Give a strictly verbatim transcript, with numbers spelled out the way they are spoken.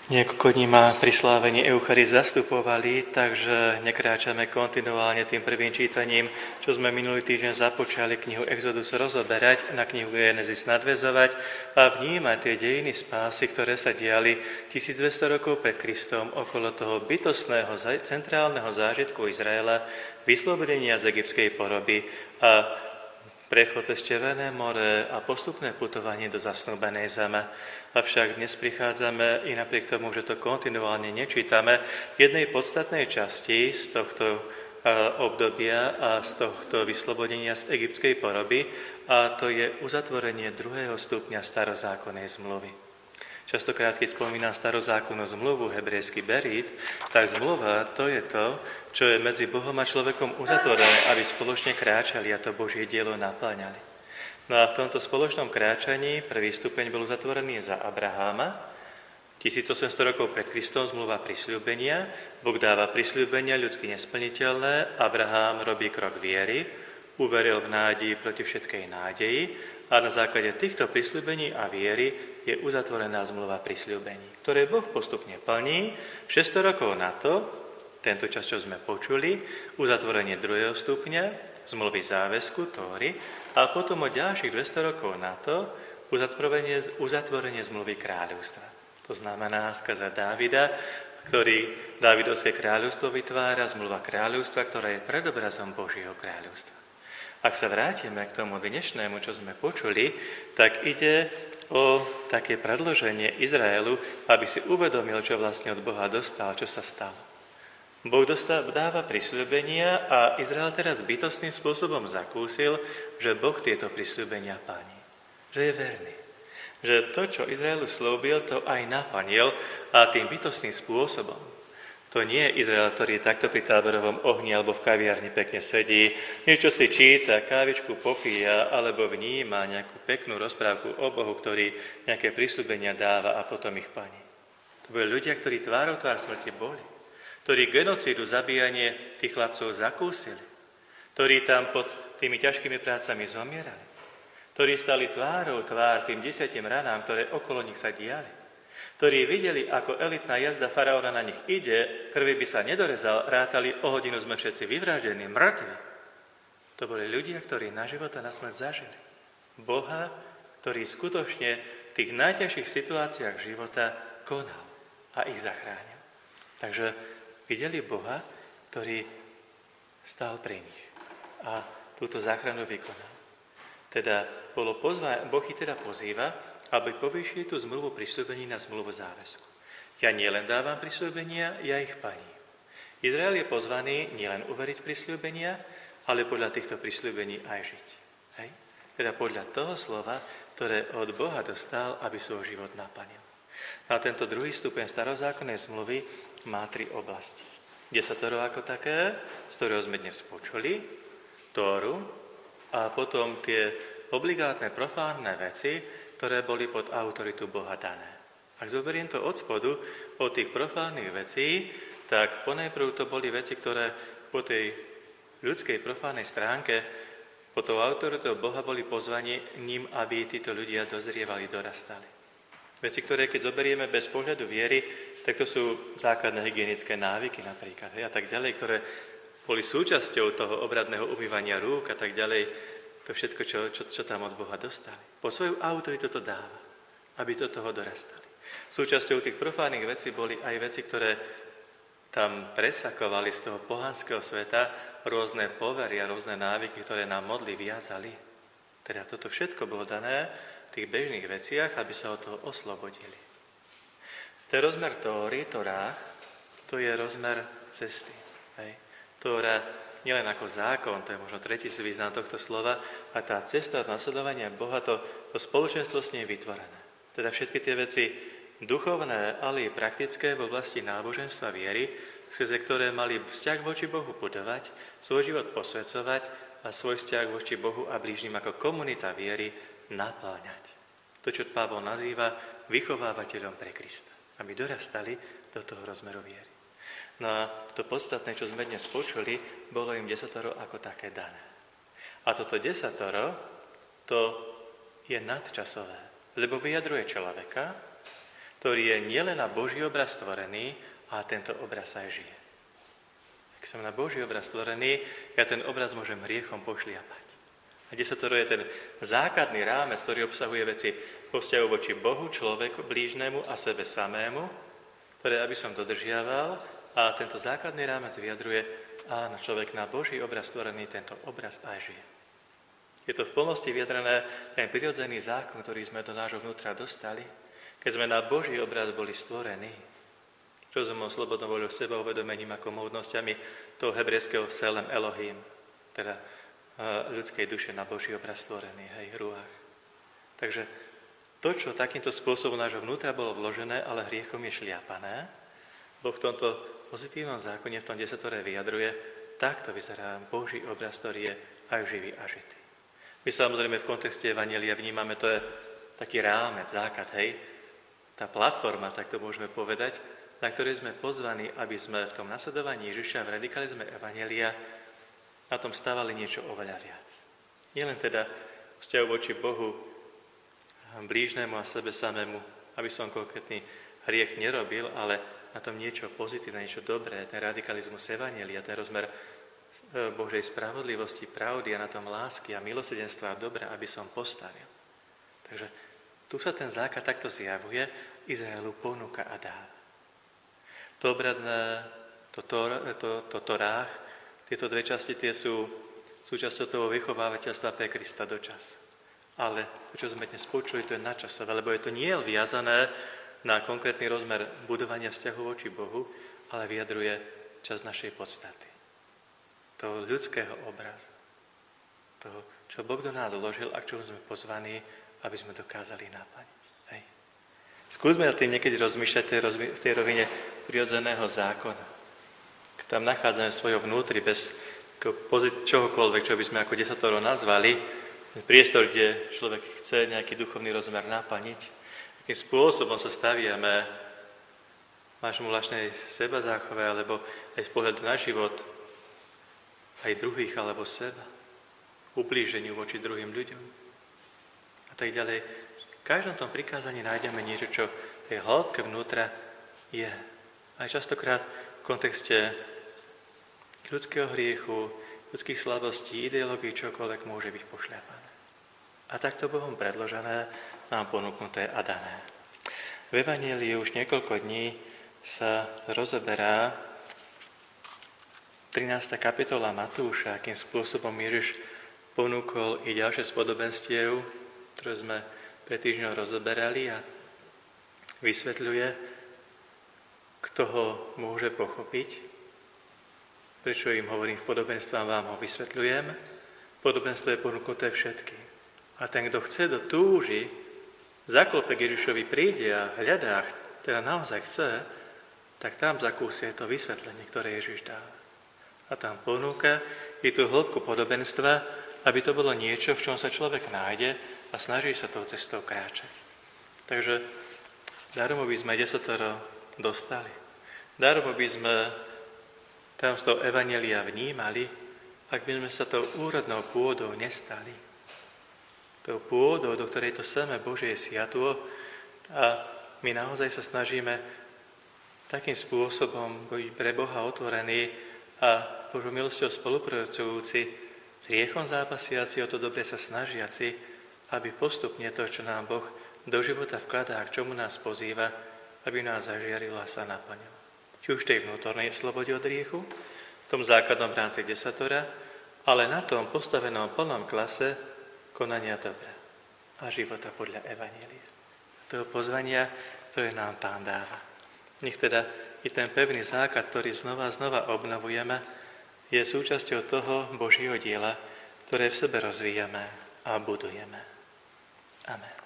Niekoľko dní ma pri slávení Eucharistie zastupovali, takže nekráčame kontinuálne tým prvým čítaním, čo sme minulý týždeň započali knihu Exodus rozoberať, na knihu Genesis nadväzovať a vnímať tie dejiny spásy, ktoré sa diali tisícdvesto rokov pred Kristom okolo toho bytostného centrálneho zážitku Izraela, vyslobodenia z egyptskej poroby a prechod cez Červené more a postupné putovanie do zasnúbenej zeme. Avšak dnes prichádzame, i napriek tomu, že to kontinuálne nečítame, k jednej podstatnej časti z tohto obdobia a z tohto vyslobodenia z egyptskej poroby, a to je uzatvorenie druhého stupňa starozákonnej zmluvy. Častokrát, keď spomínam starozákonnú zmluvu, hebrejský berit, tak zmluva to je to, čo je medzi Bohom a človekom uzatvorené, aby spoločne kráčali a to Božie dielo naplňali. No a v tomto spoločnom kráčaní prvý stupeň bol uzatvorený za Abraháma. tisícosemsto rokov pred Kristom zmluva prisľúbenia. Boh dáva prisľúbenia ľudsky nesplniteľné. Abrahám robí krok viery, uveril v nádeji proti všetkej nádeji a na základe týchto prisľúbení a viery je uzatvorená zmluva prisľúbení, ktoré Boh postupne plní. šesťsto rokov na to, tento čas, čo sme počuli, uzatvorenie druhého stupňa, zmluvy záväzku, Tóry, a potom o ďalších dvesto rokov na to uzatvorenie, uzatvorenie zmluvy kráľovstva. To znamená skaza Dávida, ktorý Dávidovské kráľovstvo vytvára, zmluva kráľovstva, ktorá je predobrazom Božieho kráľovstva. Ak sa vrátime k tomu dnešnému, čo sme počuli, tak ide o také predloženie Izraelu, aby si uvedomil, čo vlastne od Boha dostal, čo sa stalo. Boh dáva prisľúbenia a Izrael teraz bytostným spôsobom zakúsil, že Boh tieto prisľúbenia plní. Že je verný. Že to, čo Izraelu slúbil, to aj naplnil a tým bytostným spôsobom. To nie je Izrael, ktorý takto pri táborovom ohni alebo v kaviarni pekne sedí, niečo si číta, kávičku popíja alebo vníma nejakú peknú rozprávku o Bohu, ktorý nejaké prisľúbenia dáva a potom ich plní. To boli ľudia, ktorí tvárou tvár smrti boli, ktorí genocídu, zabíjanie tých chlapcov zakúsili, ktorí tam pod tými ťažkými prácami zomierali, ktorí stali tvárou tvár tým desiatim ranám, ktoré okolo nich sa diali, ktorí videli, ako elitná jazda faraóna na nich ide, krvi by sa nedorezal, rátali, o hodinu sme všetci vyvraždení, mŕtvi. To boli ľudia, ktorí na život a na smrť zažili. Boha, ktorý skutočne v tých najťažších situáciách života konal a ich zachránil. Takže videli Boha, ktorý stál pri nich a túto záchranu vykonal. Teda bolo pozva- Boh ich teda pozýva, aby povýšili tú zmluvu prisľúbení na zmluvu záväzku. Ja nielen dávam prisľúbenia, ja ich plním. Izrael je pozvaný nielen uveriť prisľúbenia, ale podľa týchto prisľúbení aj žiť. Hej? Teda podľa toho slova, ktoré od Boha dostal, aby svoj život naplnil. A tento druhý stupeň starozákonnej zmluvy má tri oblasti. Desatoro ako také, z ktorého sme dnes počuli, Tóru a potom tie obligátne profánne veci, ktoré boli pod autoritu Boha dané. Ak zoberiem to od spodu, od tých profánnych vecí, tak ponajprv to boli veci, ktoré po tej ľudskej profánnej stránke pod tou autoritou Boha boli pozvaní ním, aby títo ľudia dozrievali, dorastali. Veci, ktoré keď zoberieme bez pohľadu viery, tak to sú základné hygienické návyky napríklad, hej, a tak ďalej, ktoré boli súčasťou toho obradného umývania rúk a tak ďalej. To všetko, čo, čo, čo tam od Boha dostali. Po svoju autoritu to dáva, aby do toho dorastali. Súčasťou tých profánnych vecí boli aj veci, ktoré tam presakovali z toho pohanského sveta rôzne povery a rôzne návyky, ktoré nám modly viazali. Teda toto všetko bolo dané v tých bežných veciach, aby sa od toho oslobodili. Ten rozmer Tóry, Torách, to je rozmer cesty. Hej. Tóra nielen ako zákon, to je možno tretí význam tohto slova, a tá cesta od nasledovania Boha, to, to spoločenstvo s ním je vytvorené. Teda všetky tie veci duchovné, ale i praktické v oblasti náboženstva viery, skrze ktoré mali vzťah voči Bohu budovať, svoj život posvedzovať a svoj vzťah voči Bohu a blížnym ako komunita viery napĺňať. To, čo Pavol nazýva vychovávateľom pre Krista, aby dorastali do toho rozmeru viery. No a to podstatné, čo sme dnes počuli, bolo im desatoro ako také dané. A toto desatoro, to je nadčasové, lebo vyjadruje človeka, ktorý je nielen na Boží obraz stvorený, a tento obraz aj žije. Ak som na Boží obraz stvorený, ja ten obraz môžem hriechom pošliapať. A desatoro je ten základný rámec, ktorý obsahuje veci vo vzťahu voči Bohu, človeku, blížnemu a sebe samému, ktoré aby som dodržiaval, a tento základný rámec vyjadruje, áno, človek na Boží obraz stvorený, tento obraz aj žije. Je to v plnosti vyjadrené ten prirodzený zákon, ktorý sme do nášho vnútra dostali, keď sme na Boží obraz boli stvorení, rozumom, slobodnou voľou, seba uvedomením ako módnosťami toho hebrejského selem Elohim, teda ľudskej duše na Boží obraz stvorený, hej, ruách. Takže to, čo takýmto spôsobom nášho vnútra bolo vložené, ale hriechom je šliapané, Boh v tomto pozitívnom zákone, v tom desatore vyjadruje, takto vyzerá Boží obraz, ktorý je aj živý a žitý. My samozrejme v kontexte evanjelia vnímame, to je taký rámec, základ, hej, tá platforma, tak to môžeme povedať, na ktorej sme pozvaní, aby sme v tom nasledovaní Ježiša, v radikalizme evanjelia na tom stávali niečo oveľa viac. Nielen teda vzťahu voči Bohu, blížnemu a sebe samému, aby som konkrétny hriech nerobil, ale na tom niečo pozitívne, niečo dobré, ten radikalizmus evanjelia, ten rozmer Božej spravodlivosti, pravdy a na tom lásky a milosrdenstva a dobra, aby som postavil. Takže tu sa ten základ takto zjavuje, Izraelu ponúka a dáva. To obradné, to, to, to, to torách, tieto dve časti, tie sú súčasťou toho vychovávateľstva pre Krista do času. Ale to, čo sme dnes počuli, to je nadčasové, lebo je to nie viazané na konkrétny rozmer budovania vzťahu voči Bohu, ale vyjadruje časť našej podstaty. Toho ľudského obrazu. Toho, čo Boh do nás vložil a k čomu sme pozvaní, aby sme dokázali naplniť. Hej. Skúsme na tým niekedy rozmýšľať v tej, rozmi- v tej rovine prirodzeného zákona. Keď tam nachádzame svojo vnútri bez čohokoľvek, čo by sme ako desatoro nazvali, priestor, kde človek chce nejaký duchovný rozmer naplniť, akým spôsobom sa staviame mášmu vlastnej seba záchove, alebo aj z pohľadu na život, aj druhých, alebo seba, ublíženiu voči druhým ľuďom. A tak ďalej. V každom tom prikázaní nájdeme niečo, čo v tej hĺbke vnútra je. Aj častokrát v kontexte ľudského hriechu, ľudských slabostí, ideológií, čokoľvek môže byť pošľapané. A takto Bohom predložené, nám ponúknuté a dané. V Evanjeliu už niekoľko dní sa rozoberá trinásta kapitola Matúša, akým spôsobom Ježiš ponúkol i ďalšie z podobenstiev, ktoré sme pred týždňom rozoberali, a vysvetľuje, kto ho môže pochopiť. Prečo im hovorím v podobenstvách, vám ho vysvetľujem. Podobenstvo je ponúknuté všetkým. A ten, kto chce, kto túži, zaklope k Ježišovi príde a hľadá, teda naozaj chce, tak tam zakúsie to vysvetlenie, ktoré Ježiš dá. A tam ponúka i tú hĺbku podobenstva, aby to bolo niečo, v čom sa človek nájde a snaží sa tou cestou kráčať. Takže darom by sme desatoro dostali. Darom by sme tam z toho evanjelia vnímali, ak by sme sa tou úrodnou pôdou nestali. Tou pôdou, do ktorej to samé Božie siatło, a my naozaj sa snažíme takým spôsobom byť pre Boha otvorení a Božou milosťou spolupracujúci, s hriechom zápasiaci, o to dobre sa snažiaci, aby postupne to, čo nám Boh do života vkladá, k čomu nás pozýva, aby nás zažiarilo a sa naplnilo. Či už tej vnútornej slobode od hriechu, v tom základnom rámci desatora, ale na tom postavenom plnom klase konania dobra a života podľa evanjelia. Toho pozvania, ktoré nám Pán dáva. Nech teda i ten pevný základ, ktorý znova a znova obnovujeme, je súčasťou toho Božieho diela, ktoré v sebe rozvíjame a budujeme. Amen.